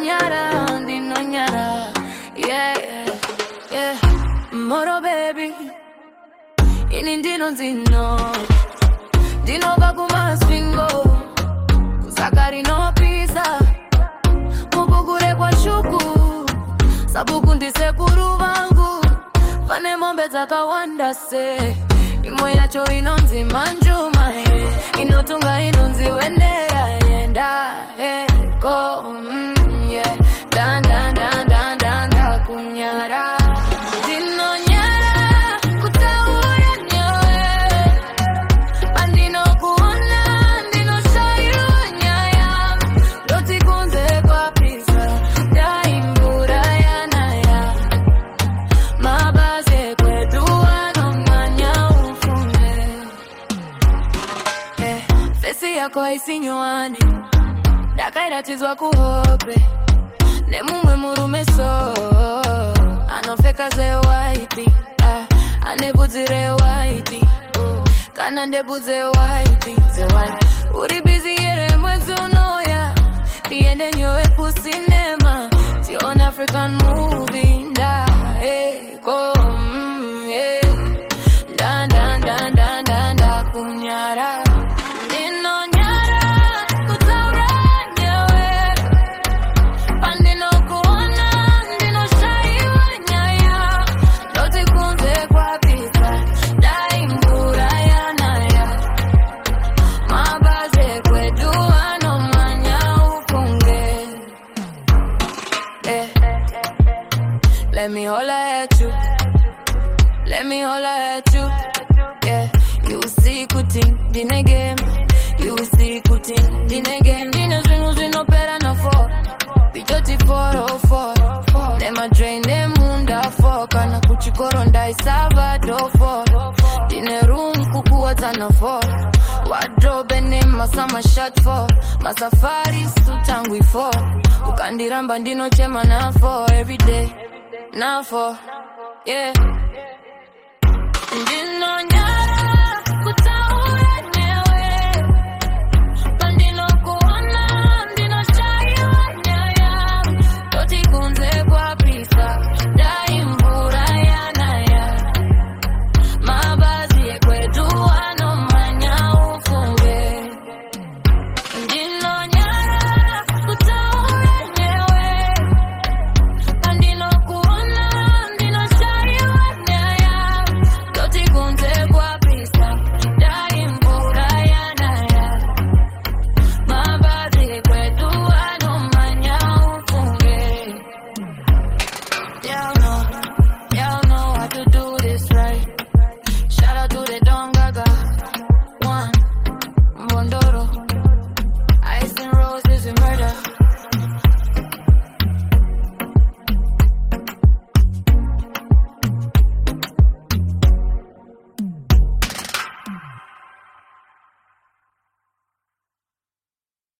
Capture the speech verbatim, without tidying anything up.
nyara, ndino nyara. Yeah, yeah, yeah. Moro baby, ini ndino ndino. Dino bakuma swingo, kusakari no pizza. Mubugure kwa shuku, sabuku ndisekuru vangu. Fane mombe zakawanda se, imo yacho inonzi manjuma. Inotunga inonzi wendera yenda. Hey, go, mm, yeah. Dan, dan, dan, dan, dan, dan, kunyara. Dino nyara, kutauya nyawe. Bandino kuona, dino shayu nyaya. Loti kunze kwa pisa, daimbura ya naya. Mabaze kwetu anomanya ufume. Eh, fesi yako isinyoane. Dakaira tizwa kuhope. Nemumwe murume so. Anofeka ze waiti. Ah, anebuzire waiti. Oh, kana ndebuze waiti. Ze waiti. Uri busy yere mwezu noya. Tiende nyowe ku cinema. Ti on African movie. Nda, hey, go, mm, yeah. Dan, dan, dan, dan, dan, dan, kunyara. Dino nyara, kutaura nyawe. Pandino kuona, dino shaiwa nyaya. Loti kunze kwa pizza, daimbura ya naya. Mabaze kwetu anomanya ufunge. Eh, let me holla at you. Let me holla at you. Yeah, you see kuting dine game. You see kuting dine game. Dine zwinu zwinu pera na four. Bichoti four oh four. Them a drain them munda four. Kana kuchikoro ndai Salvador four. Dine room kukuwa tana four. Wardrobe name masama shot four. Masafari sutangwi four. Ukandiramba ndino chema na four. Every day na four. Yeah. Ndino